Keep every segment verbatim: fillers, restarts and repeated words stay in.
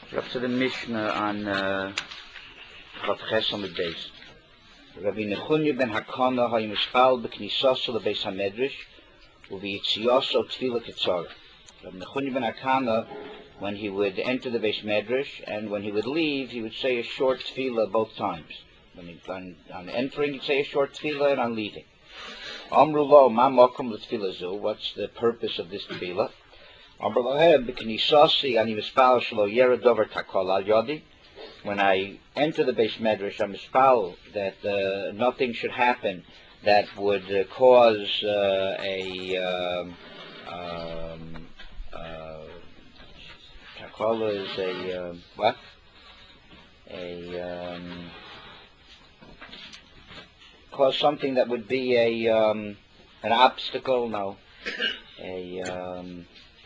Up to the Mishnah on Chav Ches Amud Beis. Rabbi Nechunya ben Hakana hayimishpal b'knisaso lebeis hamedrash u'v'yitziyaso tefillah ketzara. Rabbi Nechunya ben Hakana, when he would enter the Beis Medrash and when he would leave, he would say a short tefillah both times. When he, on, on entering, he'd say a short tefillah, and on leaving. Amru lo ma makom l'tefillah zu. What's the purpose of this tefillah? When I enter the Beis Medrash, I'm mispal that uh, nothing should happen that would uh, cause uh, a um, um, uh, takala is a uh, what? A um, cause something that would be a um, an obstacle. No, a um,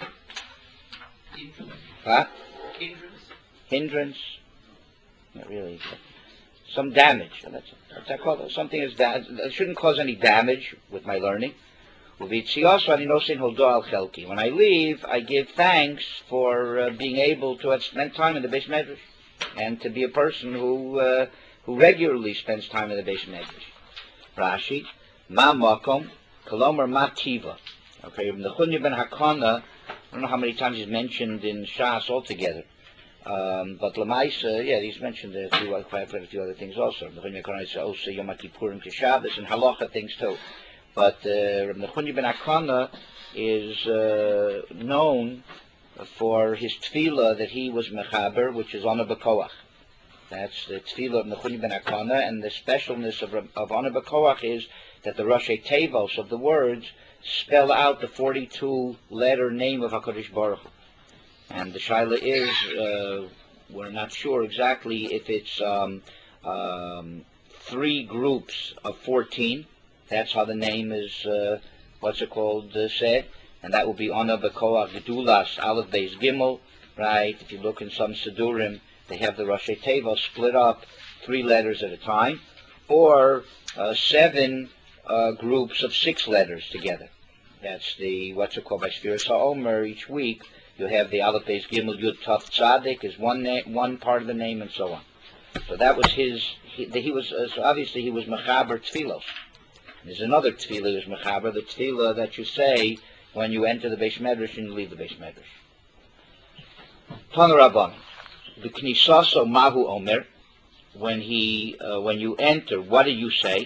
Huh? Hindrance? Hindrance? Not really. Some damage. That's, that's I call it. Something is da- that shouldn't cause any damage with my learning. When I leave, I give thanks for uh, being able to have spent time in the Beis Medrash and to be a person who uh, who regularly spends time in the Beis Medrash. Rashi, Ma Makom, Kolomer Ma Tiva. Okay, Nechunya ben Hakana. I don't know how many times he's mentioned in Shas altogether, um, but Lamaisa, yeah, he's mentioned a few, I've read a few other things also. Nechunya ben Hakana also Yom Kippurim to Shabbos and halacha things too. But uh, Nechunya ben Hakana is uh, known for his tefillah that he was mechaber, which is Ana B'Koach. That's the tefillah of Nechunya ben Hakana, and the specialness of of Ana B'Koach is that the Rashi Tevos of the words spell out the forty-two letter name of HaKadosh Baruch Hu. And the shaila is, uh, we're not sure exactly if it's um, um, three groups of fourteen. That's how the name is, uh, what's it called, uh, said. And that will be Ana B'Koach Gedulas, Aleph Beis Gimel, right? If you look in some Sidurim, they have the Rashi Teva split up three letters at a time, or uh, seven uh, groups of six letters together. That's the, what's it called, by Sfiras HaOmer. Each week you have the Aleph Beis Gimel Yud Taf Tzadik is one na- one part of the name, and so on. So that was his, he, he was, uh, so obviously he was Mechaber Tfilos. There's another tefillah who's Mechaber, the tefillah that you say when you enter the Beis Medrash and you leave the Beis Medrash. Tana Rabban, the Knisaso Mahu Omer, when he, uh, when you enter, what do you say?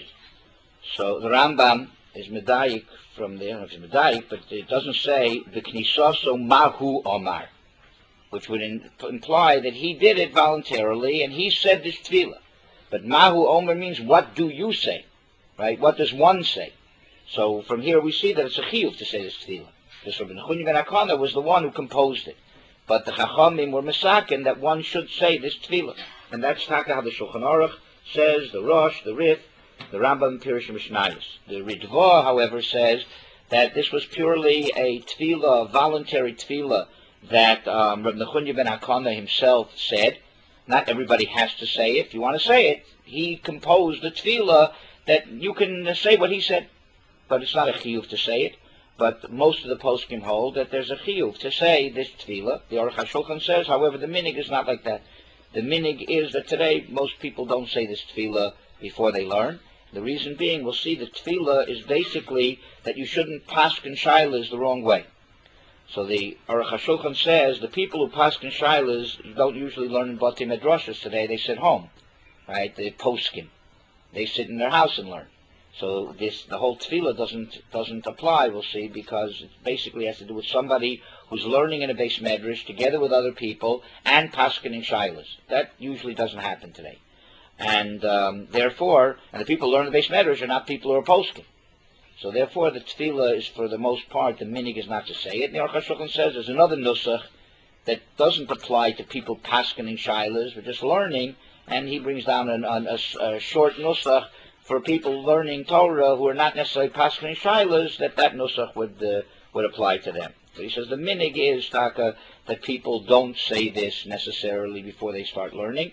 So the Rambam is medayik from there, I don't know if it's medayik, but it doesn't say the Knisaso Mahu Omar, which would in, imply that he did it voluntarily and he said this tefillah. But Mahu Omer means, what do you say? Right? What does one say? So from here we see that it's a chiyuv to say this tefillah. Because Rabbi Nechunya ben Hakana was the one who composed it. But the Chachamim were mesaken that one should say this tefillah. And that's taka how the Shulchan Aruch says, the Rosh, the Rif, the Rambam, Pirush Mishnayos. The Ritva, however, says that this was purely a tefillah, a voluntary tefillah that um, Rabbi Nechunya ben Hakana himself said. Not everybody has to say it. If you want to say it, he composed a tefillah that you can say what he said, but it's not a chiyuv to say it. But most of the poskim hold that there's a chiyuv to say this tefillah. The Aruch HaShulchan says, however, the minig is not like that. The minig is that today most people don't say this tefillah before they learn. The reason being, we'll see that tefillah is basically that you shouldn't paskin shailas the wrong way. So the Aruch HaShulchan says the people who paskin shailas don't usually learn in Batei Midrashos today. They sit home, right? The poskim. They sit in their house and learn. So this, the whole tefillah doesn't doesn't apply, we'll see, because it basically has to do with somebody who's learning in a Beis Medrash together with other people and paskening shailas. That usually doesn't happen today. And um, therefore, and the people who learn in the Beis Medrash are not people who are poskim. So therefore, the tefillah is, for the most part, the minig is not to say it. And the Aruch HaShulchan says there's another nusach that doesn't apply to people paskening shailas, but just learning. And he brings down an, an, a, a short nusach for people learning Torah who are not necessarily paskening shailas, that that nusach would uh, would apply to them. So he says the minig is taka that people don't say this necessarily before they start learning.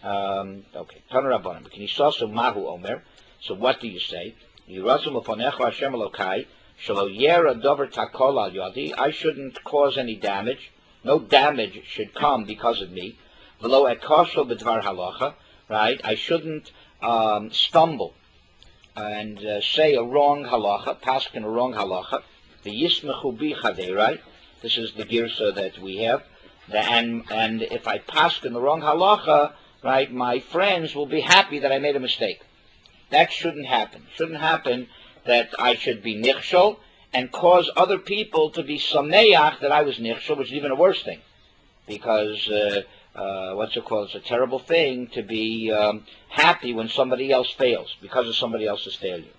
Um, okay, Tana Rabbanan, Knisaso Mahu Omer. So what do you say? Yirasum uponecha Hashem Elokai shelo yera dover takol al yadi. I shouldn't cause any damage. No damage should come because of me. V'lo ekosho b'dvar halacha, right? I shouldn't um, stumble and uh, say a wrong halacha, paskin a wrong halacha. The yismechu bi chaverai. This is the girsa that we have. The, and and if I paskin the wrong halacha, right, my friends will be happy that I made a mistake. That shouldn't happen. Shouldn't happen that I should be nichshol and cause other people to be sameach that I was nichshol, which is even a worse thing, because uh, uh, what's it called? It's a terrible thing to be um, happy when somebody else fails because of somebody else's failure.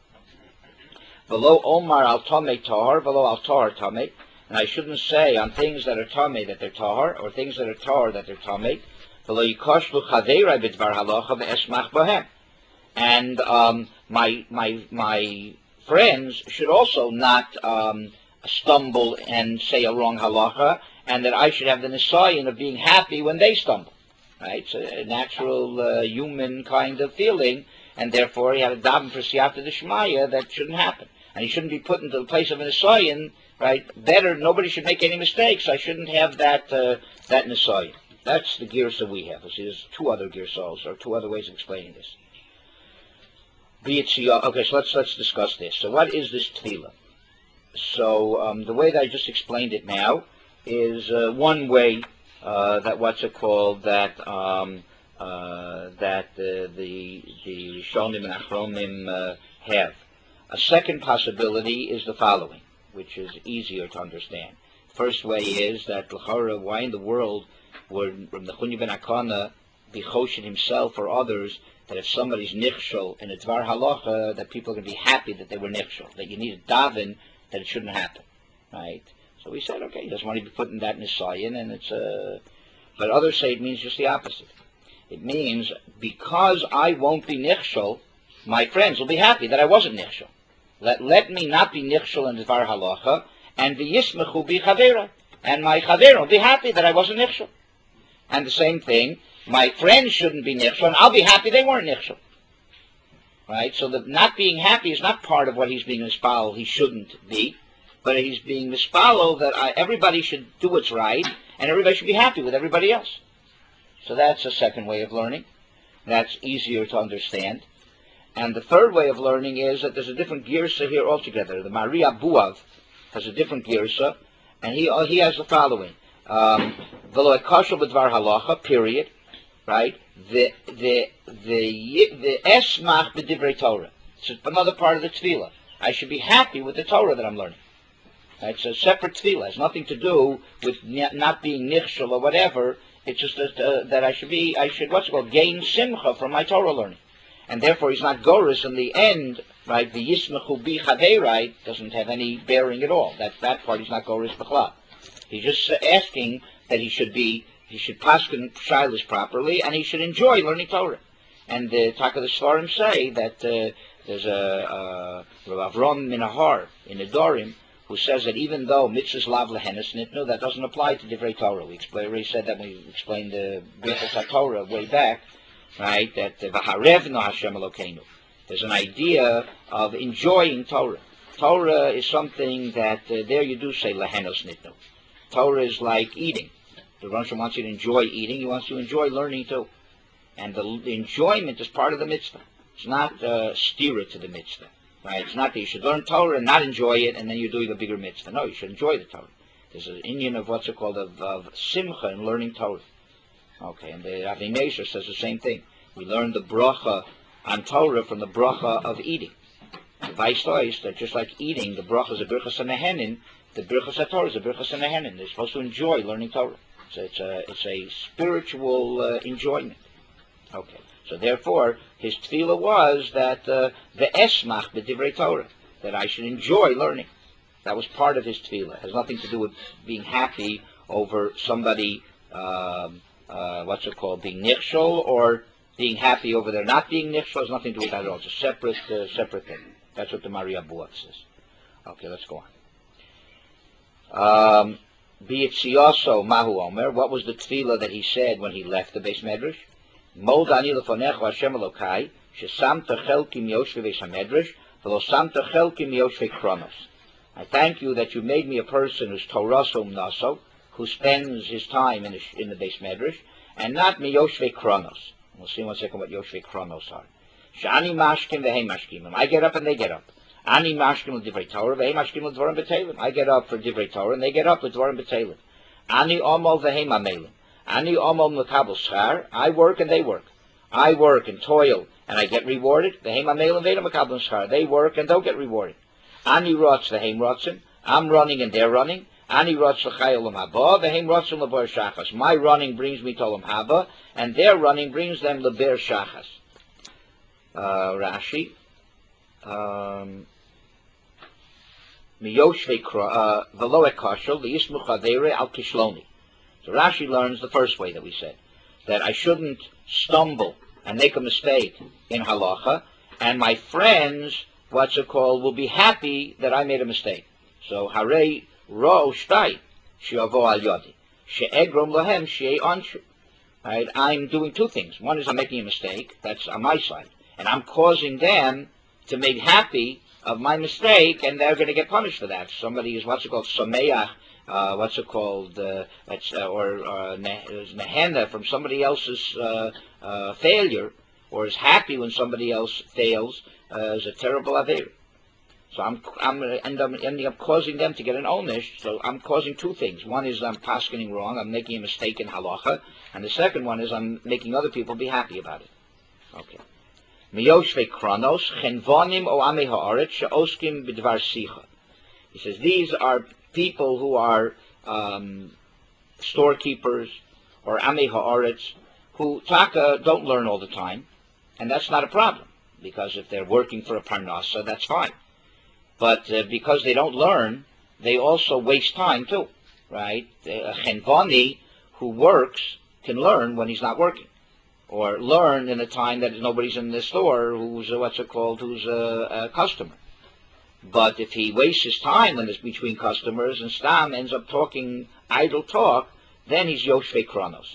V'lo omar al tamei tahar, v'lo al tahar tamei, and I shouldn't say on things that are tamei that they're tahar, or things that are tahar that they're tamei. V'lo yikoshlu chaverai b'dvar halacha ve'esmach bohem. And um, my my my friends should also not um, stumble and say a wrong halacha, and that I should have the nisayon of being happy when they stumble. Right? It's a natural uh, human kind of feeling, and therefore he had a daven for siyata d'shmaya that shouldn't happen, and he shouldn't be put into the place of a nisayon. Right? Better, nobody should make any mistakes. I shouldn't have that uh, that nisayon. That's the girsa we have. See, there's two other girsos, or two other ways of explaining this. Okay, so let's let's discuss this. So what is this tefillah? So um, the way that I just explained it now is uh, one way uh, that what's it called that um, uh, that uh, the the Rishonim and Achronim uh, have. A second possibility is the following, which is easier to understand. First way is that l'chara, why in the world would from the Chunya ben Akana be choshen himself or others that if somebody's nichshol in a dvar halacha, that people are going to be happy that they were nichshol, that you need a daven that it shouldn't happen, right? So we said, okay, he doesn't want to be put in that nisayon, and it's a. Uh, but others say it means just the opposite. It means because I won't be nichshol, my friends will be happy that I wasn't nichshol. Let let me not be nichshol in dvar halacha, and the yismechu bi chavera, and my chavera will be happy that I wasn't nichshol. And the same thing. My friends shouldn't be nichshol, and I'll be happy they weren't nichshol. Right? So the not being happy is not part of what he's being mispal. He shouldn't be, but he's being mispalo that I, everybody should do what's right, and everybody should be happy with everybody else. So that's a second way of learning. That's easier to understand. And the third way of learning is that there's a different girsa here altogether. The Maria Buav has a different girsa, and he he has the following: V'lo ekashu b'dvar halacha. Period. Right? The the the the esmach b'divrei Torah. It's another part of the tefillah. I should be happy with the Torah that I'm learning. Right? It's a separate tefillah. It has nothing to do with not being nichshol or whatever. It's just that, uh, that I should be, I should what's it called, gain simcha from my Torah learning, and therefore he's not gorus in the end. Right? The yismechu bi chaverai doesn't have any bearing at all. That that part he's not gorus b'chlal. He's just asking that he should be. He should paskin shilas properly, and he should enjoy learning Torah. And the Taka the Svarim say that uh, there's a uh, Rav Avram Minahar in the Dorim who says that even though mitzvahs lav lehenes nitnu, that doesn't apply to divrei Torah. We explained, already said that when we explained the Birchos HaTorah way back, right? That v'harevnu Hashem Elokeinu. There's an idea of enjoying Torah. Torah is something that uh, there you do say lehenos nitnu. Torah is like eating. The Rosh wants you to enjoy eating. He wants you to enjoy learning too. And the, the enjoyment is part of the mitzvah. It's not uh, stira to the mitzvah. Right? It's not that you should learn Torah and not enjoy it, and then you're doing a bigger mitzvah. No, you should enjoy the Torah. There's an Indian of what's it called, of, of simcha in learning Torah. Okay, and the Rav Nesher says the same thing. We learn the bracha on Torah from the bracha of eating. The vice versa, that just like eating, the bracha is a birchas hanehenin, the birchas Torah is a birchas hanehenin. They're supposed to enjoy learning Torah. So it's a, it's a spiritual uh, enjoyment. Okay. So therefore, his tefillah was that uh, the esmach b'divrei Torah, that I should enjoy learning. That was part of his tefillah. It has nothing to do with being happy over somebody, um, uh, what's it called, being nichshol, or being happy over their not being nichshol. It has nothing to do with that at all. It's a separate, uh, separate thing. That's what the Maria Buav says. Okay, let's go on. Um, B'yitziyaso mahu omer. What was the tefillah that he said when he left the Beis Medrash? Mod ani lefonecha Hashem Elokai, shesamta chelkim yoshvei Beis Hamedrash, v'lo samta chelkim yoshvei kronos. I thank you that you made me a person who's Torah som naso, who spends his time in the, in the Beis Medrash, and not miyoshvei kronos. We'll see in one second what yoshvei kronos are. Shani mashkim vehem mashkim. I get up and they get up. Ani mashkim l'divrei Torah vehem mashkim l'dvarim b'teilim. I get up for divrei Torah and they get up with dvarim b'teilim. Ani omol vehem amelim. Ani omol mekabel schar. I work and they work. I work and toil and I get rewarded. Vehem amelim vehem mekabel schar. They work and don't get rewarded. Ani rotz vehem rotzim. I'm running and they're running. Ani rotz l'chai olam haba vehem rotzim l'ber shachas. My running brings me to olam haba, and their running brings them l'ber shachas. Uh, Rashi. Um, Miyoshvei velo ekashel v'yismu chavere al kishloni. So Rashi learns the first way that we said, that I shouldn't stumble and make a mistake in halacha, and my friends, what's it called, will be happy that I made a mistake. So harei ro shtai she'avo al yodi she'egrom lahem she'ei anshu. Right? I'm doing two things. One is I'm making a mistake. That's on my side, and I'm causing them to make happy of my mistake, and they're going to get punished for that. Somebody is what's it called sameach, uh, what's it called, uh, that's, uh, or uh, nehenna from somebody else's uh, uh, failure, or is happy when somebody else fails, uh, is a terrible aver. So I'm I'm end up, ending up causing them to get an onish. So I'm causing two things. One is I'm paskening wrong. I'm making a mistake in halacha, and the second one is I'm making other people be happy about it. Okay. Miyoshvei kronos chenvonim o amei haaretz she'oskim b'dvar sicha. He says these are people who are um, storekeepers or amei haaretz who taka don't learn all the time, and that's not a problem because if they're working for a parnasa, that's fine. But uh, because they don't learn, they also waste time too, right? A chenvoni who works can learn when he's not working, or learn in a time that nobody's in the store who's, uh, what's it called, who's a, a customer. But if he wastes his time when it's between customers and stam ends up talking idle talk, then he's yoshvei kronos.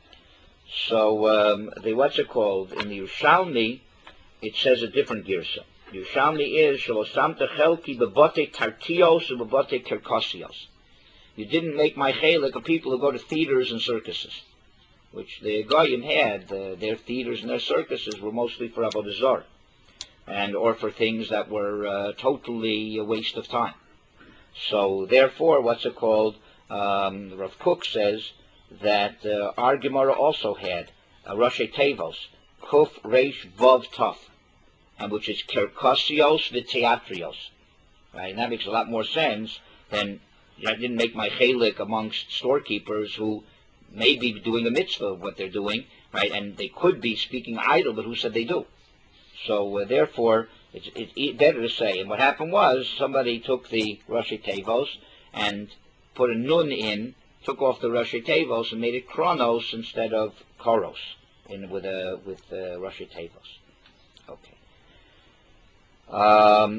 So um, the what's it called, in the Yerushalmi, it says a different girsa. Yerushalmi is shalosamta chelki bebote tartios and bebote kerkosios. You didn't make my chelik of people who go to theaters and circuses, which the Goyim had. Uh, their theaters and their circuses were mostly for avodah zarah, and or for things that were uh, totally a waste of time. So therefore, what's it called? Um, Rav Kook says that uh, our Gemara also had uh, Rashi Tevos Kuf Reish Vav Taf, and which is Kerkosios v'Teatrios. Right, and that makes a lot more sense than I didn't make my chelik amongst storekeepers who may be doing a mitzvah of what they're doing, right? And they could be speaking idle, but who said they do? So uh, therefore, it's, it's better to say. And what happened was somebody took the Rashi Tevos and put a nun in, took off the Rashi Tevos and made it Kronos instead of Koros, in with a with uh, Rashi Tevos. Okay. Um,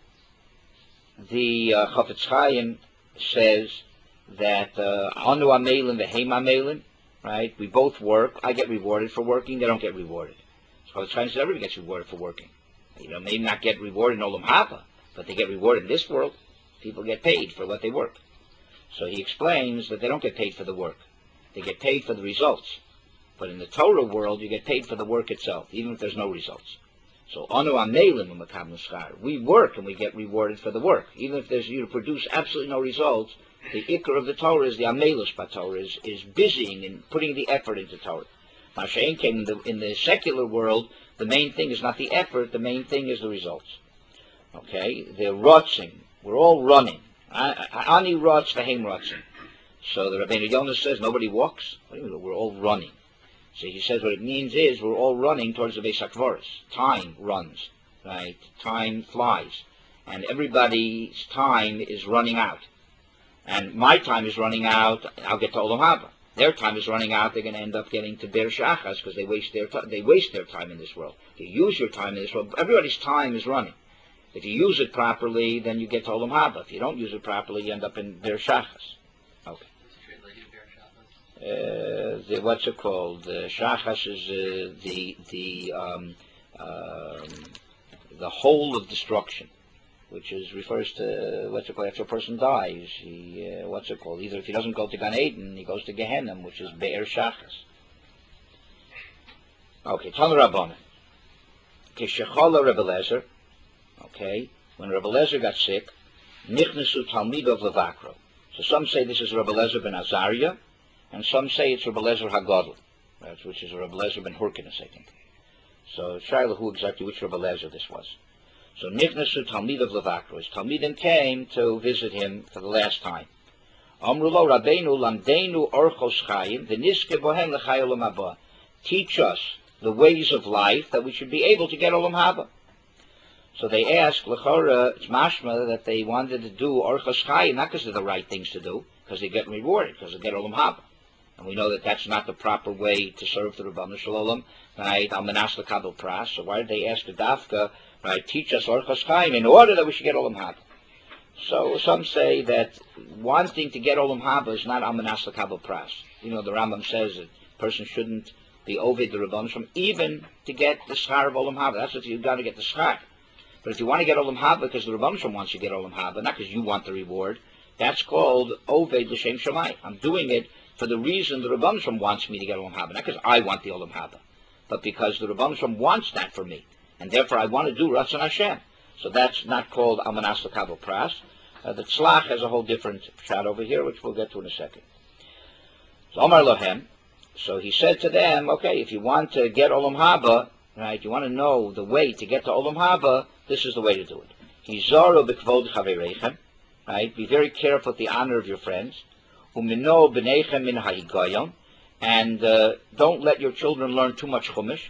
the uh, Chafetz Chaim says that Anu Amelin, the Heim Amelin, right? We both work. I get rewarded for working. They don't get rewarded. So Chafetz Chaim says everybody gets rewarded for working. You know, maybe not get rewarded in Olam Haba, but they get rewarded in this world. People get paid for what they work. So he explains that they don't get paid for the work. They get paid for the results. But in the Torah world, you get paid for the work itself, even if there's no results. So Anu Amelin u'Makabel Schar. We work and we get rewarded for the work. Even if there's you produce absolutely no results, the ikar of the Torah is the Amelus Torah, is, is busying and putting the effort into Torah. Mashain came in the, in the secular world, the main thing is not the effort, the main thing is the results. Okay? They're rotzing. We're all running. Ani rotz v'heim rotzing. So the Rabbeinu Yonah says nobody walks. What do you mean? We're all running. So he says what it means is we're all running towards the Beis HaKvoros. Time runs, right? Time flies. And everybody's time is running out. And my time is running out, I'll get to Olam Haba. Their time is running out, they're going to end up getting to Ber Shachas because they waste their time. They waste their time in this world. If you use your time in this world, everybody's time is running. If you use it properly, then you get to Olam Haba. If you don't use it properly, you end up in Ber Shachas. Okay. Uh, the, what's it called? Uh, Shachas is uh, the the um, um, the whole of destruction. which is refers to what's it called after a person dies. He uh, what's it called? Either if he doesn't go to Gan Eden, he goes to Gehenna, which is Be'er Shachas. Okay, Tana Rabbanan. Kishachala Rebbe Lezer. Okay, when Rebbe Lezer got sick, Nichnesu Talmidov Levakro. So some say this is Rebbe Lezer ben Azariah, and some say it's Rebbe Lezer Hagadol, right, which is Rebbe Lezer ben Hurkinus, I think. So Shaila, who exactly which Rebbe Lezer this was. So Nichnesu Talmidov Levakro. His Talmidim came to visit him for the last time. Amrulo Rabbeinu Lamdeinu Orchos Chayim V'niske Bohem L'Chay Olam Haba. Teach us the ways of life that we should be able to get Olam Haba. So they asked, L'chora, it's mashma that they wanted to do Orchos Chayim, not because they're the right things to do, because they get rewarded, because they get Olam Haba. And we know that that's not the proper way to serve the Rebbeinu Shalom, right? Al Manas L'Kabel Pras. So why did they ask the Dafka, right, teach us Orchos Chayim in order that we should get Olam Haba? So some say that wanting to get Olam Haba is not Al Manas L'Kabel Pras. You know, the Rambam says that a person shouldn't be Ovid the Rebbeinu Shalom, even to get the Schar of Olam Haba. That's what you've got to get the Schar. But if you want to get Olam Haba because the Rebbeinu Shalom wants you to get Olam Haba, not because you want the reward, that's called Oved L'Shem Shammai. I'm doing it for the reason the Rebbeinu Shalom wants me to get Olam Haba, not because I want the Olam Haba, but because the Rebbeinu Shalom wants that for me, and therefore I want to do Ratzon Hashem. So that's not called Almanas L'Kabel Pras. Uh, the Tzlach has a whole different shot over here, which we'll get to in a second. So Omar Lohem, so he said to them, okay, if you want to get Olam Haba, right, you want to know the way to get to Olam Haba, this is the way to do it. Hizaru b'kvod chavereichem, right, be very careful with the honor of your friends. Umino b'neichem min hahigayon, and uh, don't let your children learn too much Chumash.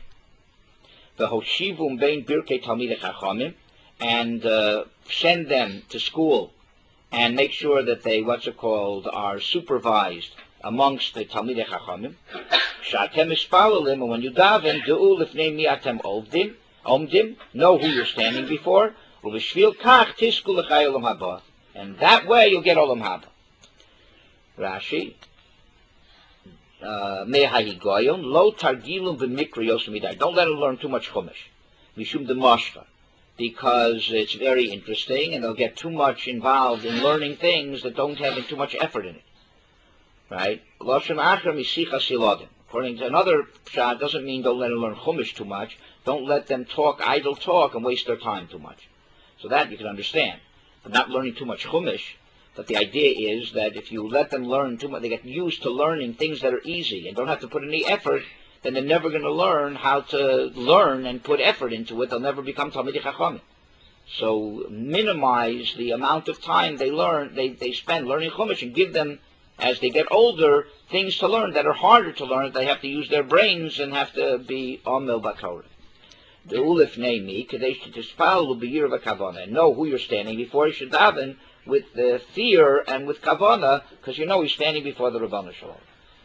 V'hoshivum bein birkei talmidei chachamim, and uh, send them to school and make sure that they, what's it called, are supervised amongst the Talmidei Chachamim. Sh'atem mispalalim, and when you daven, du'u lifnei mi atem omdim, omdim, know who you're standing before, u'v'shvil kach tisku l'chay olam haba, and that way you'll get olam haba. Rashi, mehahigoyon, lo targilum b'mikra yosemidai, don't let them learn too much Chumash, mishum de mashva, because it's very interesting, and they'll get too much involved in learning things that don't have too much effort in it. Right? According to another pshat, doesn't mean don't let them learn Chumash too much. Don't let them talk idle talk and waste their time too much. So that you can understand. But not learning too much Chumash. But the idea is that if you let them learn too much, they get used to learning things that are easy and don't have to put any effort, then they're never going to learn how to learn and put effort into it. They'll never become Talmidei Chachamim. So minimize the amount of time they learn, they, they spend learning Chumash, and give them, as they get older, things to learn that are harder to learn. They have to use their brains and have to be Omel Batorah. The Ulif Neimi, Kadesh Tispal will be year of a Kavana, and know who you're standing before. You should daven with the fear and with Kavana, because you know he's standing before the Rebbeinu Shalom.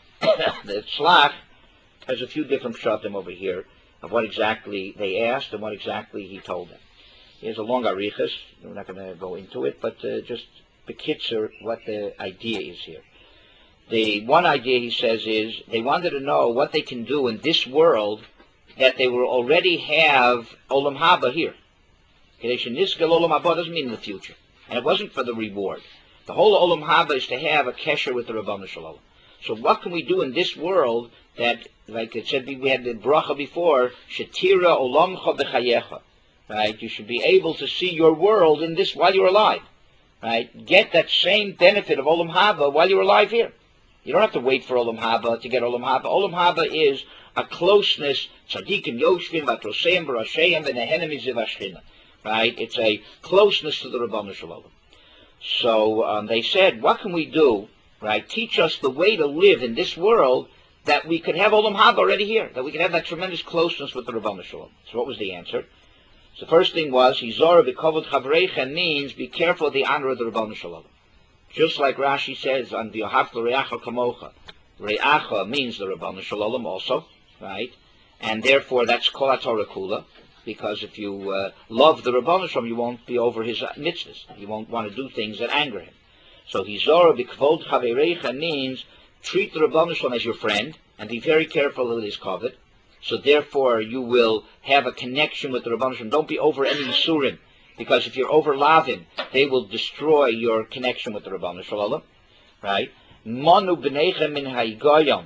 The Tzlach has a few different pshatim over here of what exactly they asked and what exactly he told them. Here's a long arichas. We're not going to go into it, but uh, just bekitzer what the idea is here. The one idea, he says, is they wanted to know what they can do in this world that they will already have Olam Haba here. Kadesh Niskel Olam Haba doesn't mean in the future. And it wasn't for the reward. The whole Olam Haba is to have a kesher with the Rebbeinu Shalom. So what can we do in this world that, like it said, we had the bracha before, Shetira Olamcha B'chayecha. Right? You should be able to see your world in this while you're alive. Right? Get that same benefit of Olam Haba while you're alive here. You don't have to wait for Olam Haba to get Olam Haba. Olam Haba is a closeness, Tzadikim Yoshvim, Vatroseim, Barasheim, V'nehenem Miziv Ashchina. Right? It's a closeness to the Rebbeinu Shalom. So um, they said, what can we do? Right? Teach us the way to live in this world that we could have Olam Haba already here, that we could have that tremendous closeness with the Rebbeinu Shalom. So what was the answer? So the first thing was, Hizor b'kovod chavreicha means be careful of the honor of the Rebbeinu Shalom. Just like Rashi says on V'yohavta Re'acha Kamocha. Re'acha means the Rebbeinu Shalom also, right? And therefore that's Kol HaTorah Kula, because if you uh, love the Rebbeinu Shalom, you won't be over his uh, mitzvahs. You won't want to do things that anger him. So Hizor b'kovod chavreicha means treat the Rebbeinu Shalom as your friend and be very careful with his kavod. So therefore you will have a connection with the Rebbeinu Shalom. Don't be over any Yisurim because if you're over lavin, they will destroy your connection with the Rabbanu Shalom, right? Manu b'nechem min ha'igoyon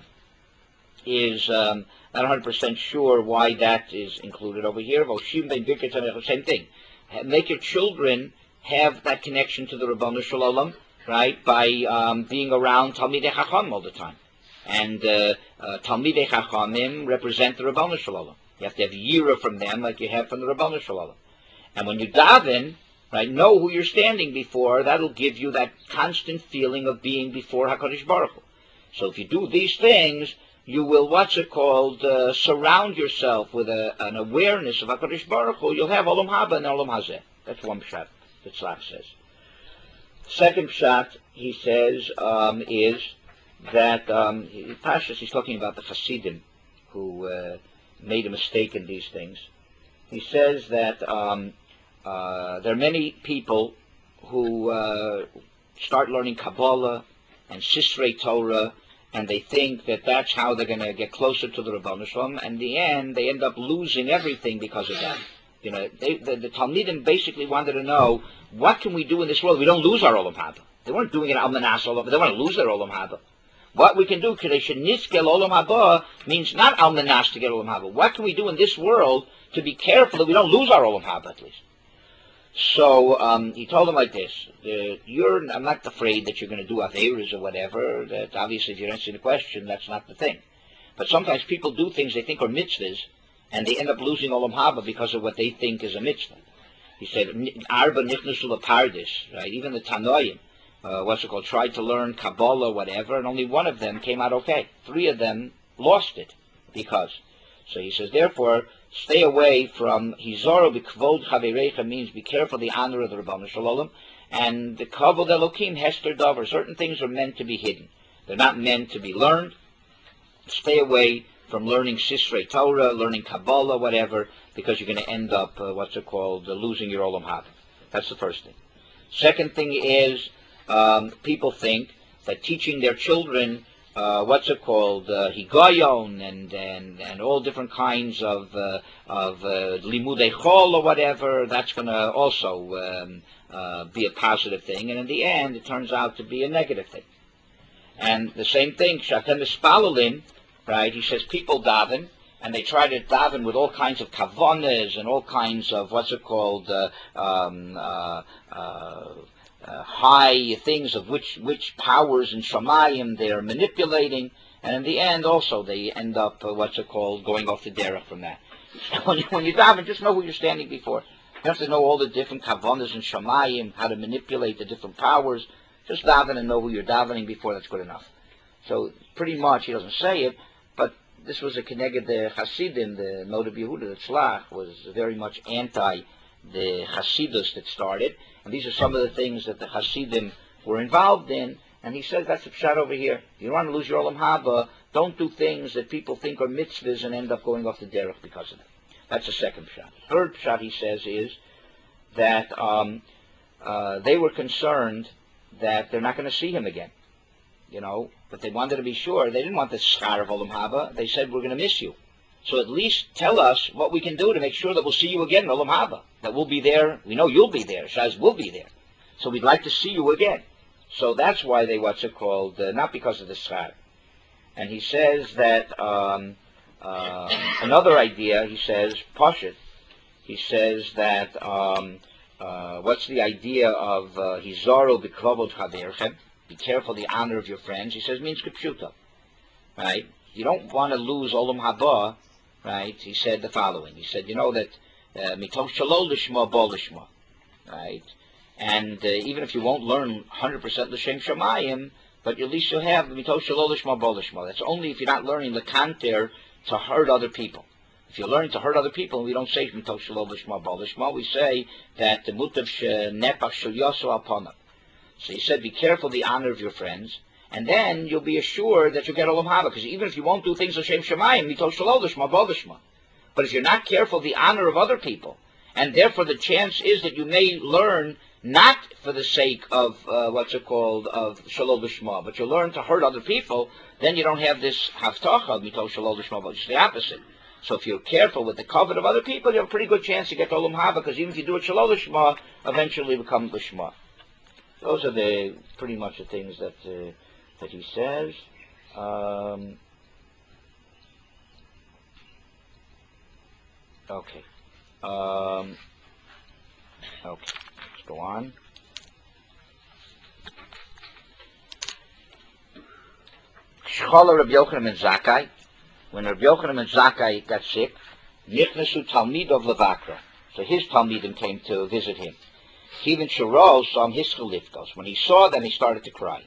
is um, not one hundred percent sure why that is included over here. Voshim ben birkat hanecha, same thing. Make your children have that connection to the Rabbanu Shalom, right, by um, being around Talmidei Chacham all the time. And uh, uh, Talmidei Chachamim represent the Rabbanu Shalom. You have to have yira from them like you have from the Rabbanu Shalom. And when you daven, right, know who you're standing before. That'll give you that constant feeling of being before HaKadosh Baruch Hu. So if you do these things, you will, what's it called, uh, surround yourself with a, an awareness of HaKadosh Baruch Hu. You'll have Olam Haba and Olam Hazeh. That's one pshat that Tzlach says. Second pshat, he says, um, is that, um, Pashas, he's talking about the Hasidim who uh, made a mistake in these things. He says that um, uh, there are many people who uh, start learning Kabbalah and Sisrei Torah, and they think that that's how they're going to get closer to the Rabbanu Shalom, and in the end, they end up losing everything because of that. You know, they, the, the Talmidim basically wanted to know, what can we do in this world? We don't lose our Olam Haba. They weren't doing it al manas olam, they want to lose their Olam Haba. What we can do, Kadesha Niskel Olam Haba, means not al manas to get Olam Haba. What can we do in this world to be careful that we don't lose our Olam Haba, at least? So um, he told them like this: the, "You're, I'm not afraid that you're going to do averas or whatever. That obviously, if you're answering the question, that's not the thing. But sometimes people do things they think are mitzvahs, and they end up losing Olam Haba because of what they think is a mitzvah." He said, "Arba nichnusu lepardis," right? Even the Tanoim, uh, what's it called, tried to learn Kabbalah or whatever, and only one of them came out okay. Three of them lost it because. So he says, therefore, stay away from Hizoro b'kvod chaverecha, means be careful of the honor of the Rabbanu Shalom, and the kavod Elokim hester davar. Certain things are meant to be hidden; they're not meant to be learned. Stay away from learning Sisrei Torah, learning Kabbalah, whatever, because you're going to end up, uh, what's it called, uh, losing your Olam Haba. That's the first thing. Second thing is, um, people think that teaching their children, uh, what's it called, uh, higayon, and, and and all different kinds of uh, of uh, limudei chol or whatever, that's going to also um, uh, be a positive thing, and in the end, it turns out to be a negative thing. And the same thing, shatem espalalim, right? He says people daven, and they try to daven with all kinds of kavanas and all kinds of, what's it called, uh, um, uh, uh, uh, high things of which which powers in Shamayim they're manipulating, and in the end also they end up, uh, what's it called, going off the derech from that. When you, when you daven, just know who you're standing before. You have to know all the different kavanas in Shamayim, how to manipulate the different powers. Just daven and know who you're davening before, that's good enough. So pretty much, he doesn't say it, but this was a Keneged the Hasidim, the Noda B'Yehuda, the Tzlach, was very much anti the Hasidus that started. And these are some of the things that the Hasidim were involved in. And he says that's the pshat over here. If you want to lose your Olam Haba, don't do things that people think are mitzvahs and end up going off the derech because of it. That's the second pshat. Third pshat, he says, is that um, uh, they were concerned that they're not going to see him again. You know, but they wanted to be sure. They didn't want the schar of Olam Haba. They said, we're going to miss you. So at least tell us what we can do to make sure that we'll see you again in Olam Haba. That we'll be there. We know you'll be there. Shaz will be there. So we'd like to see you again. So that's why they, what's it called, uh, not because of the schar. And he says that um, uh, another idea, he says, Pashit, he says that, um, uh, what's the idea of Hizaro b'kavod chaverchem? Be careful the honor of your friends. He says means kipshuta, right? You don't want to lose olam haba, right? He said the following. He said, you know that mitoch shalol lishma bo lishma, right? And uh, even if you won't learn one hundred percent l'shem shamayim, but at least you'll have mitoch shalol lishma bo lishma. That's only if you're not learning the kanter to hurt other people. If you're learning to hurt other people, we don't say mitoch shalol lishma bo lishma. We say that the mutav nepach shel yosu alpanav. So he said, be careful the honor of your friends, and then you'll be assured that you'll get Olam Haba, because even if you won't do things l'shem shamayim, mitoch shalol lishma bo lishma. But if you're not careful the honor of other people, and therefore the chance is that you may learn not for the sake of, uh, what's it called, of shalol lishma, but you'll learn to hurt other people, then you don't have this haftacha of mitoch shalol lishma, but it's the opposite. So if you're careful with the covet of other people, you have a pretty good chance to get to Olam Haba, because even if you do it Shalol Lishma, eventually you become Lishma. Those are the pretty much the things that uh, that he says. Um, okay. Um, okay. Let's go on. Shchola Rabbi Yochanan and Zakkai. When Rabbi Yochanan and Zakkai got sick, Nichnasu Talmidov Levakra. So his Talmidim came to visit him. Kivin Shiro saw him Hischeliftos. When he saw them, he started to cry.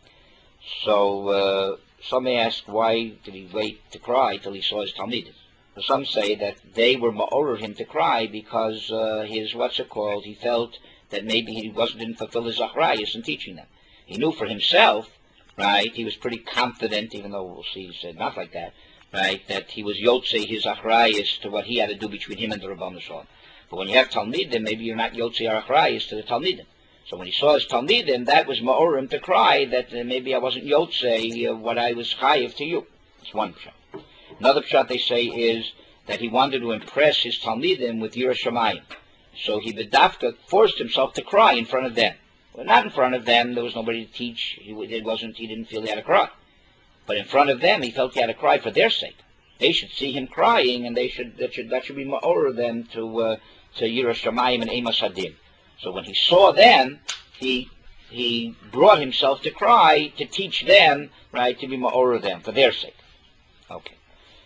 So uh, some may ask, why did he wait to cry till he saw his Talmidim? So some say that they were ma'orer him to cry because uh, his, what's it called, he felt that maybe he wasn't didn't fulfill his achrayus in teaching them. He knew for himself, right, he was pretty confident, even though we'll see he said not like that, right, that he was yotzei his achrayus to what he had to do between him and the Rabbanu Shalom. But when you have Talmidim, maybe you're not yotzei achrayus to the Talmidim. So when he saw his Talmidim, that was ma'orim to cry that uh, maybe I wasn't yotzei uh, what I was chayiv to you. That's one pshat. Another pshat they say is that he wanted to impress his Talmidim with Yiras Shamayim. So he bedafka forced himself to cry in front of them. Well, not in front of them, there was nobody to teach. He, it wasn't, he didn't feel he had to cry. But in front of them, he felt he had to cry for their sake. They should see him crying, and they should that should that should be ma'or them to uh, to Yiras Shamayim and Emas Hadim. So when he saw them, he he brought himself to cry to teach them, right, to be ma'or them for their sake. Okay.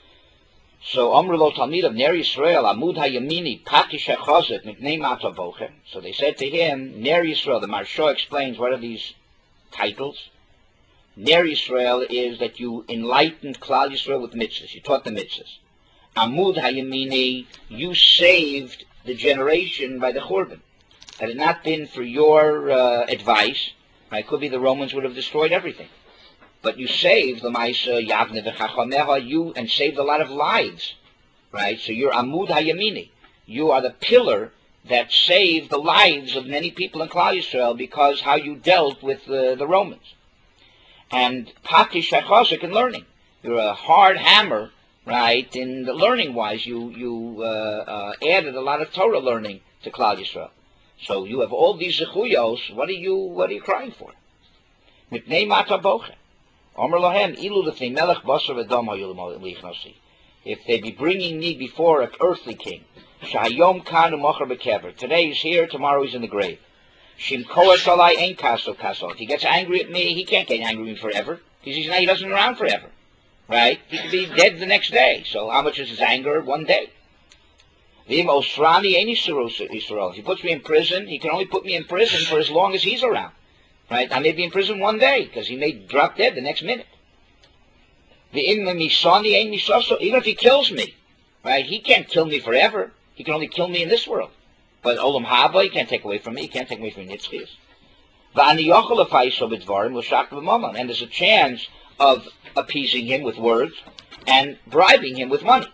So Amr lo Talmid of Ner Yisrael Amud Hayamini Patish Hachazet Mipnei Mata Bocher. So they said to him, Ner Yisrael. The Maharsha explains what are these titles. Ner Yisrael is that you enlightened Klal Yisrael with mitzvahs. You taught the mitzvahs. Amud Hayamini, you saved the generation by the Churban. Had it not been for your uh, advice, right, could be the Romans would have destroyed everything. But you saved the Maisa Yavne v'Chachameha, you and saved a lot of lives, right? So you're Amud Hayamini. You are the pillar that saved the lives of many people in Klal Yisrael because how you dealt with uh, the Romans. And Patish Hachazik in learning. You're a hard hammer, right? In the learning wise, you you uh, uh, added a lot of Torah learning to Klal Yisrael. So you have all these zechuyos. What are you what are you crying for? Mipnei mata bocher. If they be bringing me before an earthly king, today he's here, tomorrow he's in the grave. If he gets angry at me, he can't get angry at me forever, because he's not, he doesn't around forever, right? He could be dead the next day. So how much is his anger? One day. If he puts me in prison, he can only put me in prison for as long as he's around. Right? I may be in prison one day, because he may drop dead the next minute. Even if he kills me, right? He can't kill me forever. He can only kill me in this world. But Olam Haba, he can't take away from me. He can't take away from Nitzchias. And there's a chance of appeasing him with words and bribing him with money.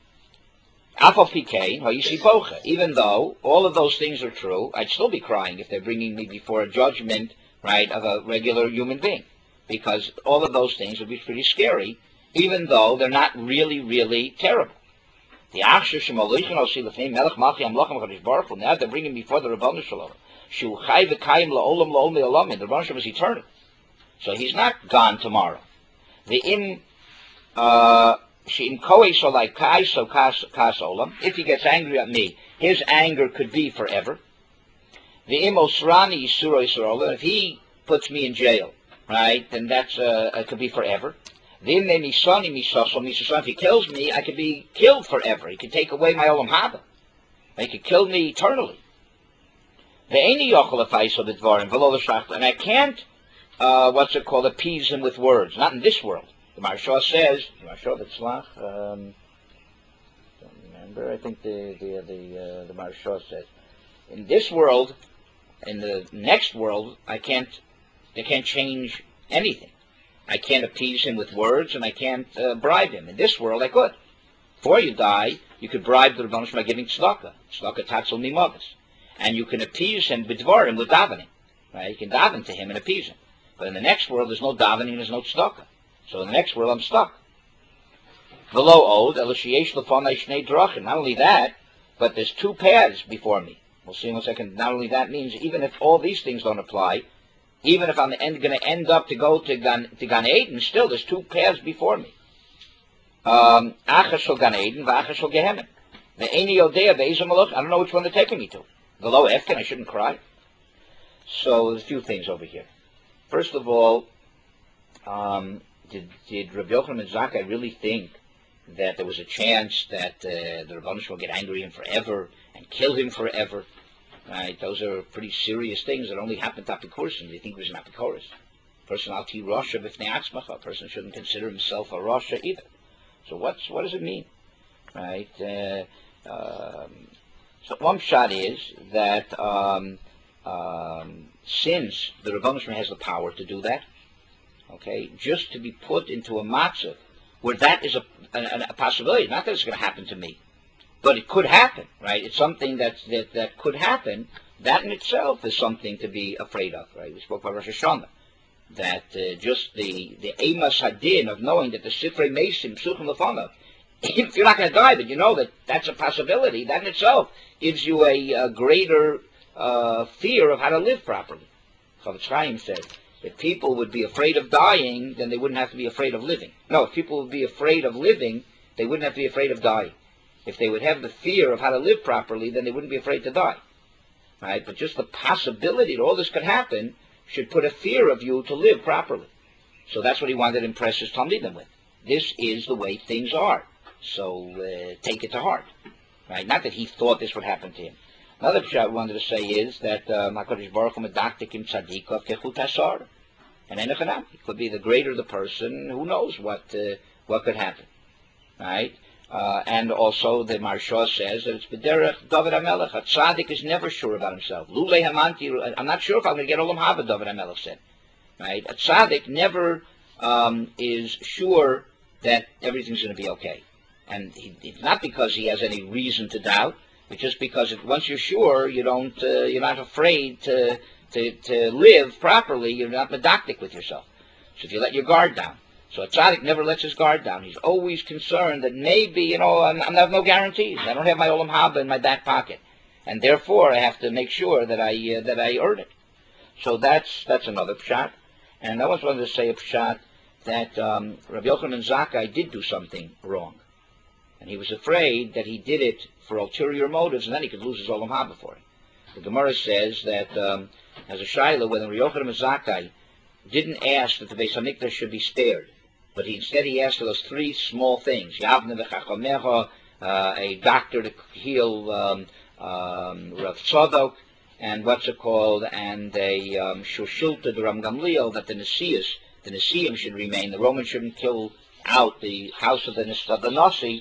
Even though all of those things are true, I'd still be crying if they're bringing me before a judgment, right, of a regular human being, because all of those things would be pretty scary, even though they're not really, really terrible. The Achshir Shemaloichin Osi Lefnei Melech Malchi Amlochem HaKadosh Baruch Hu. Now they're bringing before the Rabbanu Shalom. Shu Chai V'Kayim La'olam La'ol Me'olamim. The Rabbanu Shalom is eternal, so he's not gone tomorrow. The Im She'im Koei Solai Kai So Kas Kas Olam. If he gets angry at me, his anger could be forever. The Imosrani Yisuro Yisrola, if he puts me in jail, right, then that's uh, it could be forever. The Misani Misoso Misoso, if he kills me, I could be killed forever. He could take away my Olam Haba. He could kill me eternally. The Eini Yochel Afaiso B'Dvarim V'lo L'Shachta, and I can't, uh, what's it called, appease him with words. Not in this world. The Maharsha says, the Maharsha B'Tzlach, um, don't remember. I think the the the uh, the Maharsha says, in this world. In the next world, I can't, I can't change anything. I can't appease him with words, and I can't uh, bribe him. In this world, I could. Before you die, you could bribe the Rebbeinu by giving tzedakah, tzedakah tatzel mimavis, and you can appease him b'dvarim, with davening. Right? You can daven to him and appease him. But in the next world, there's no davening, there's no tzedakah. So in the next world, I'm stuck. V'lo od el sheyesh lefonai shnei drachim. Not only that, but there's two paths before me. We'll see in a second. Not only that means even if all these things don't apply, even if I'm going to end up to go to Gan, to Gan Eden, still there's two paths before me. Um, Achas shel Gan Eden, v'achas shel Gehenna. Ve'eni yodea be'ezeh malach. I don't know which one they're taking me to. V'lo efken, I shouldn't cry. So there's a few things over here. First of all, um, did, did Rabbi Yochanan ben Zakkai really think that there was a chance that uh, the Rebbeinu Shalom will get angry at him forever and kill him forever? Right? Those are pretty serious things that only happen to Apikoros. They think he was an Apikoros. Person alti Rasha b'fnei atzmacha. A person shouldn't consider himself a Rasha either. So what's what does it mean? Right? Uh, um, so one shot is that um, um, since the Rebbeinu Shalom has the power to do that, okay, just to be put into a matzah where that is a, a, a possibility. Not that it's going to happen to me, but it could happen, right? It's something that, that that could happen. That in itself is something to be afraid of, right? We spoke about Rosh Hashanah, that uh, just the the emas hadin of knowing that the sifrei mesim psuchim lefanav, if you're not going to die, but you know that that's a possibility, that in itself gives you a, a greater uh, fear of how to live properly. Chofetz Chaim said, if people would be afraid of dying, then they wouldn't have to be afraid of living. No, if people would be afraid of living, they wouldn't have to be afraid of dying. If they would have the fear of how to live properly, then they wouldn't be afraid to die. Right? But just the possibility that all this could happen should put a fear of you to live properly. So that's what he wanted to impress his Talmidim with. This is the way things are. So uh, take it to heart. Right? Not that he thought this would happen to him. Another pshat I wanted to say is that HaKadosh Baruch Hu medaktikim tzadikov kechut hasar. And enochanam, it could be the greater the person, who knows what uh, what could happen. Right? Uh, and also the Maharsha says that it's b'derech David HaMelech. A tzaddik is never sure about himself. Lulei hamanti, I'm not sure if I'm going to get olam haba, David HaMelech said. Right? A tzaddik never um, is sure that everything's going to be okay. And he, it's not because he has any reason to doubt. It's just because if, once you're sure, you don't, uh, you're not afraid to, to to live properly. You're not medactic with yourself. So if you let your guard down, so a tzaddik never lets his guard down. He's always concerned that maybe, you know, I'm, I have no guarantees. I don't have my olam haba in my back pocket, and therefore I have to make sure that I uh, that I earn it. So that's that's another pshat. And I also wanted to say a pshat that um, Rabbi Yochanan ben Zakkai did do something wrong. And he was afraid that he did it for ulterior motives, and then he could lose his olam haba for it. The Gemara says that um, as a shaila, whether Rabbi Yochanan ben Zakkai didn't ask that the Beis Hamikdash should be spared, but he, instead he asked for those three small things: Yavne v'chachamecha, uh, a doctor to heal um, um, Rav Tzadok, and what's it called, and a um, shushilta to Ram Gamliel, that the Nesias, the Nesiim should remain. The Romans shouldn't kill out the house of the, of the Nasi.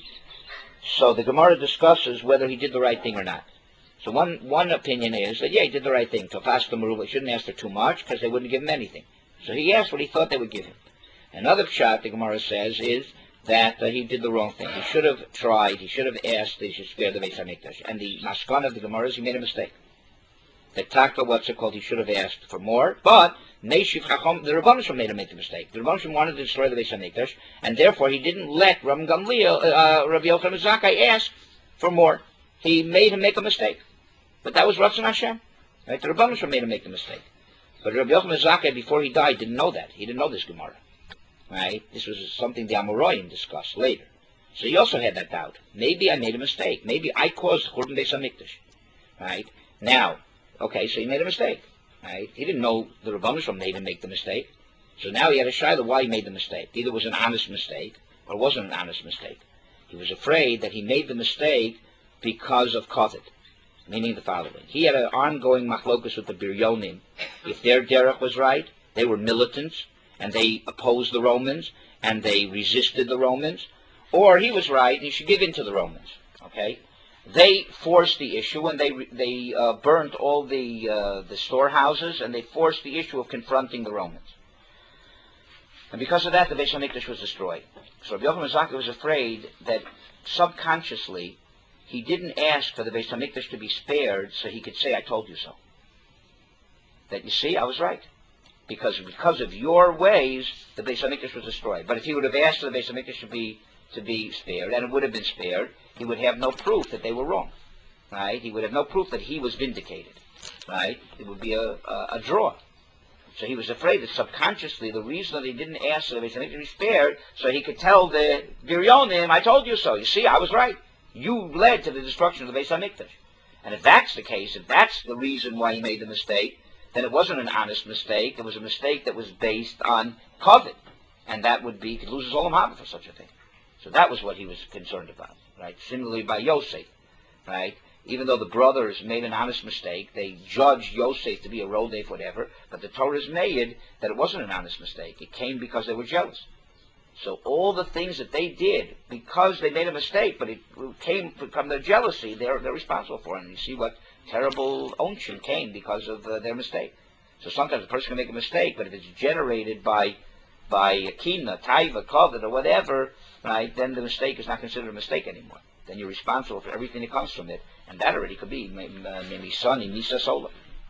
So the Gemara discusses whether he did the right thing or not. So one one opinion is that, yeah, he did the right thing. Tofas Kamaruba, he shouldn't ask for too much because they wouldn't give him anything. So he asked what he thought they would give him. Another pshat, the Gemara says, is that uh, he did the wrong thing. He should have tried, he should have asked that he should spare the Beis HaMikdash. And the maskana of the Gemara is he made a mistake. The taka, what's it called, he should have asked for more, but Neishiv Chacham, the Rebbeinu Shalom made him make the mistake. The Rebbeinu Shalom wanted to destroy the Beis HaMikdash, and therefore he didn't let Ram Gamliel, uh, Rabbi Yochanan ben Zakkai ask for more. He made him make a mistake. But that was Ratzon Hashem. Right? The Rebbeinu Shalom made him make the mistake. But Rabbi Yochanan ben Zakkai, before he died, didn't know that. He didn't know this Gemara. Right? This was something the Amoraim discussed later. So he also had that doubt. Maybe I made a mistake. Maybe I caused Churban Beis HaMikdash. Right? Now, okay, so he made a mistake. Right? He didn't know the Rebbeinu Shalom made him make the mistake. So now he had a shaila why he made the mistake. Either it was an honest mistake or it wasn't an honest mistake. He was afraid that he made the mistake because of Kovet, meaning the following. He had an ongoing machlokus with the Biryonim. If their derech was right, they were militants, and they opposed the Romans, and they resisted the Romans, or he was right, and he should give in to the Romans. Okay? They forced the issue, and they they uh, burnt all the uh, the storehouses, and they forced the issue of confronting the Romans. And because of that, the Beis HaMikdash was destroyed. So Rabbi Yochanan ben Zakkai was afraid that subconsciously he didn't ask for the Beis HaMikdash to be spared so he could say, I told you so. That, you see, I was right. Because because of your ways, the Beis HaMikdash was destroyed. But if he would have asked for the Beis HaMikdash to be to be spared, and it would have been spared, he would have no proof that they were wrong, right? He would have no proof that he was vindicated, right? It would be a, a, a draw. So he was afraid that subconsciously the reason that he didn't ask the Beis Hamikdash to be spared, so he could tell the Biryonim, I told you so. You see, I was right. You led to the destruction of the Beis Hamikdash. And if that's the case, if that's the reason why he made the mistake, then it wasn't an honest mistake. It was a mistake that was based on covet. And that would be, he could lose his Olam Haba for such a thing. So that was what he was concerned about, right? Similarly by Yosef, right? Even though the brothers made an honest mistake, they judged Yosef to be a rodef, whatever, but the Torah is made that it wasn't an honest mistake. It came because they were jealous. So all the things that they did, because they made a mistake, but it came from their jealousy, they're, they're responsible for it. And you see what terrible onshin came because of uh, their mistake. So sometimes a person can make a mistake, but if it's generated by by kina, taiva, kavod, or whatever, right, then the mistake is not considered a mistake anymore. Then you're responsible for everything that comes from it. And that already could be maybe Sonny, Misa Sola.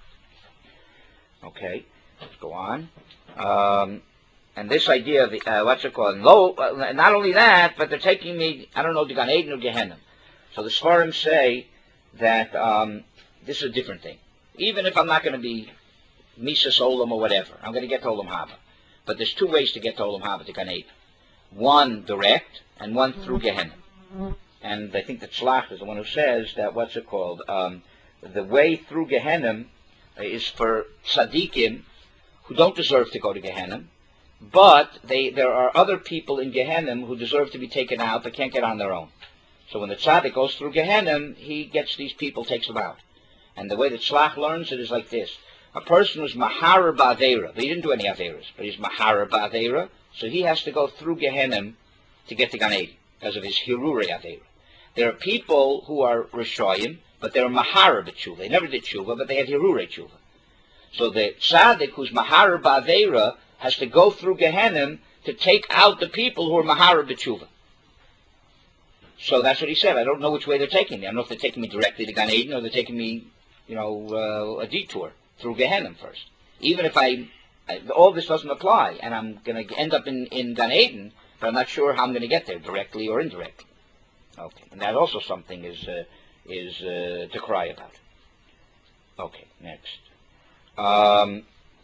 Okay, let's go on. Um, and this idea of, the, uh, what's it called? Low, uh, not only that, but they're taking me, I don't know, to Gan Eden or Gehenna. So the Sfarim say that um, this is a different thing. Even if I'm not going to be Misa Solam or whatever, I'm going to get to Olam Haba. But there's two ways to get to Olam Haba, to Gan Eden. One direct, and one through Gehenna. And I think that Tzlach is the one who says that, what's it called, um, the way through Gehenna is for tzaddikim who don't deserve to go to Gehenna, but they, there are other people in Gehenna who deserve to be taken out but can't get on their own. So when the tzaddik goes through Gehenna, he gets these people, takes them out. And the way that Tzlach learns it is like this. A person who's Mahara Ba'aveira, but he didn't do any Averas, but he's Mahara Ba'aveira, so he has to go through Gehenna to get to Gan Eden because of his Hirurei Aveira. There are people who are Rishoyim, but they're Mahara B'tshuva. They never did tshuva, but they had Hirurei tshuva. So the tzaddik who's Mahara Ba'aveira has to go through Gehenna to take out the people who are Mahara B'tshuva. So that's what he said. I don't know which way they're taking me. I don't know if they're taking me directly to Gan Eden or they're taking me, you know, uh, a detour through Gehenna first. Even if I, I, all this doesn't apply, and I'm going to end up in, in Gan Eden, but I'm not sure how I'm going to get there, directly or indirectly. Okay, and that also something is uh, is uh, to cry about. Okay, next. Um,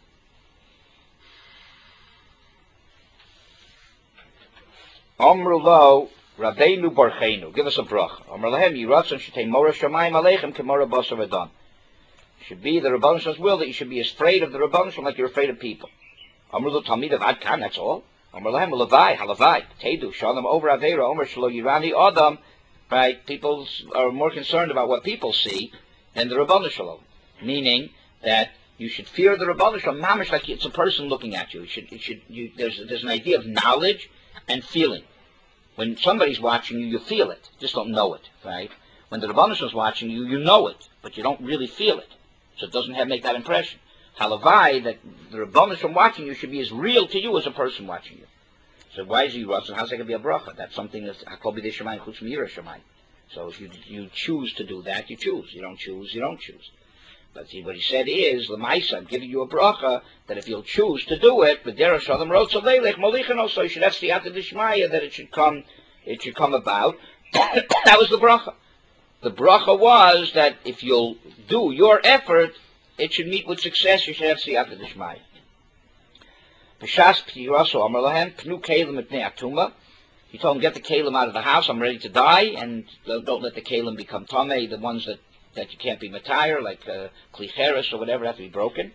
Amru lo Rabbeinu Barcheinu, give us a bracha. Amru lahem yiratzon shetei mora shamayim aleichem kemora basar v'dam. Should be the Rebbeinu Shalom's will that you should be afraid of the Rebbeinu Shalom like you're afraid of people. Amru lo talmid of Adkan, that's all. Amru lahem lavai halavai tedu shalom over aveira omer shelo yirani adam. Right, people are more concerned about what people see than the Rebbeinu Shalom. Meaning that you should fear the Rebbeinu Shalom, mamish like it's a person looking at you. It should, it should, you, there's, there's an idea of knowledge and feeling. When somebody's watching you, you feel it, just don't know it, right? When the Rebbeinu Shalom is watching you, you know it, but you don't really feel it. So it doesn't have make that impression. Halavai, that the Rebbeinu Shalom watching you should be as real to you as a person watching you. So why is he Ratzon? How's that going to be a bracha? That's something that's Hakol B'dei Shemayim Chutz M'Yireh Shemayim. So if you you choose to do that, you choose. You don't choose, you don't choose. But see, what he said is, L'maisa, I'm giving you a bracha that if you'll choose to do it, B'derech Shalom Rotza Leilech Molichano, so you should have Siyata D'Shmaya, that it should come, it should come about. That was the bracha. The bracha was that if you'll do your effort, it should meet with success. You should have Siyata D'Shmaya. He told him, get the kalim out of the house, I'm ready to die, and don't let the kalim become tamei, the ones that, that you can't be matayr, like uh, klicheres or whatever, have to be broken.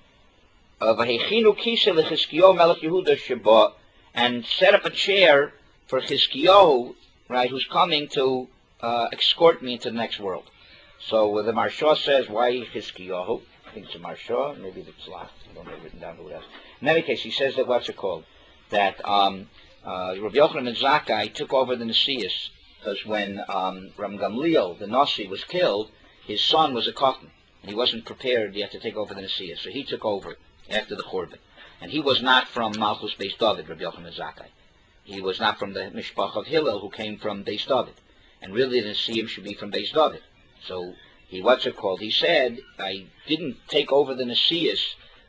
And set up a chair for Chizkiyahu, right, who's coming to uh, escort me into the next world. So uh, the Marsha says, why Chizkiyahu? I think it's a Marsha, maybe it's last. I don't have it written down who it is. In any case, he says that, what's it called? That um, uh, Rabbi Yochanan ben Zakkai took over the Nesius because when um, Ram Gamliel, the Nasi, was killed, his son was a Kohen, and he wasn't prepared yet to take over the Nesius. So he took over after the Churban. And he was not from Malchus Beis David, Rabbi Yochanan ben Zakkai. He was not from the Mishpach of Hillel, who came from Beis David. And really the Nesiim should be from Beis David. So he, what's it called? He said, I didn't take over the Nesius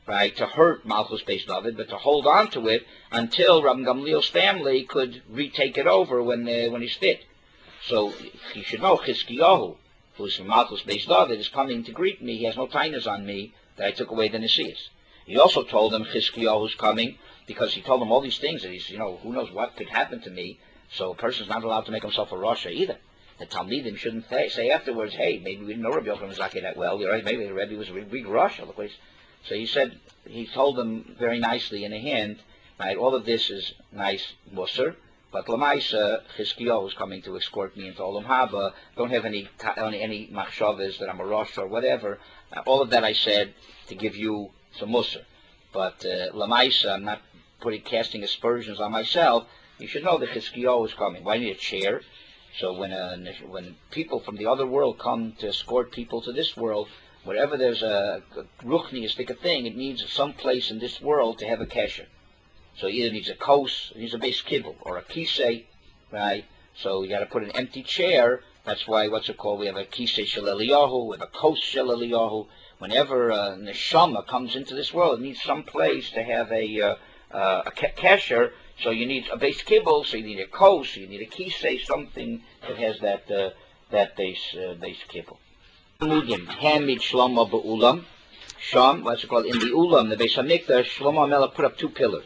right, to hurt Malchus Beis David, but to hold on to it until Rabbi Gamliel's family could retake it over when uh, when he's fit. So you should know Chizkiyahu, who's from Malchus Beis David, is coming to greet me. He has no tainas on me that I took away the Nesias. He also told them Chizkiyahu's coming because he told them all these things that he's, you know, who knows what could happen to me. So a person's not allowed to make himself a Rasha either. The Talmidim shouldn't th- say afterwards, hey, maybe we didn't know Rabbi Yochanan Zaki that well. You're right, maybe the Rebbe was a big Rasha. So he said, he told them very nicely in a hand, right, all of this is nice Musar, but Lamaisa, Chizkiyahu is coming to escort me into Olam Haba. Don't have any any, any machshavas that I'm a Rosh or whatever. Uh, all of that I said to give you some Musar. But uh, Lamaisa, I'm not putting casting aspersions on myself. You should know that Chizkiyahu is coming. Why do you need a chair? So when uh, when people from the other world come to escort people to this world, wherever there's a, a ruchniistic a thing, it needs some place in this world to have a kesher. So either it needs a kos, it needs a base kibble, or a kisei, right? So you got to put an empty chair. That's why, what's it called? We have a kisei shel Eliyahu, we have a kos shel Eliyahu. Whenever a neshama comes into this world, it needs some place to have a uh, uh, a kesher. So you need a base kibble, so you need a kos, you need a kisei, something that has that uh, that base uh, base kibble. Mudim Hamid Shlomo be'ulam. Sham, what's it called? In the ulam, the Beis Hamikdash, Shlomo HaMelech put up two pillars.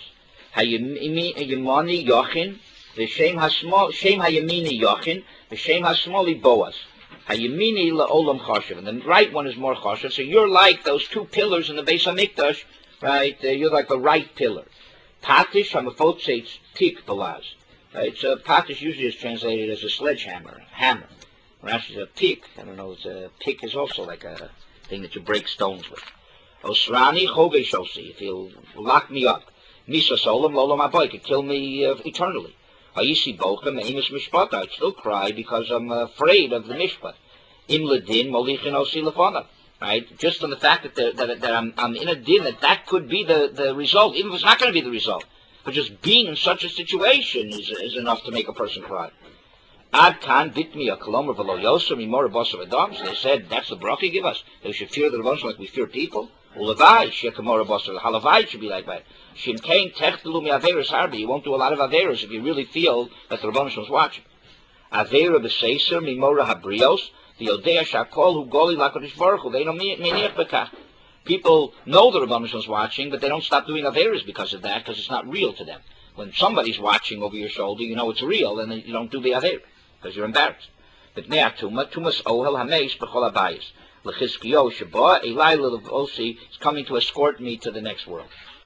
Hayemani Yochin, the Shem Hasmol, Shem Hayemini Yochin, the Shem Hasmoli Boaz. Hayemini la'olam chashav, and the right one is more chashav. So you're like those two pillars in the Beis Hamikdash, right? Uh, you're like the right pillar. Patish Hamafotzeitz Tik Balaz. Right? So Patish usually is translated as a sledgehammer, hammer. Rashi is a pick. I don't know. It's a pick is also like a thing that you break stones with. Osrani Chogeshosi. If he'll lock me up, Misa Solam Lolam Abai could kill me uh, eternally. Hayishi Bochem Amos Mishpat. I'd still cry because I'm afraid of the Mishpat. Im Ledin Molichin Osi Lefana. Right? Just on the fact that the, that, that I'm, I'm in a din, that that could be the, the result, even if it's not going to be the result. But just being in such a situation is is enough to make a person cry. Ad kan bitmi a kolomer v'lo yosem imor b'osam adams. They said that's the bracha you give us. They should fear the Rebbeinu like we fear people. Ulavai shekamor b'osam halavai should be like that. Shimkein techtelu mi averos harbi. You won't do a lot of averos if you really feel that the Rebbeinu is watching. Avera b'seiser mimora habrios the odea shakol hu goli lakodesh baruch hu. They don't miniach bekach. People know the Rebbeinu is watching, but they don't stop doing averos because of that, because it's not real to them. When somebody's watching over your shoulder, you know it's real, and you don't do the averos because you're embarrassed. But ne'ah tuma, tumas ohel hameis b'chol habayis. L'chizkiyo sheba, Eli l'osi is coming to escort me to the next world.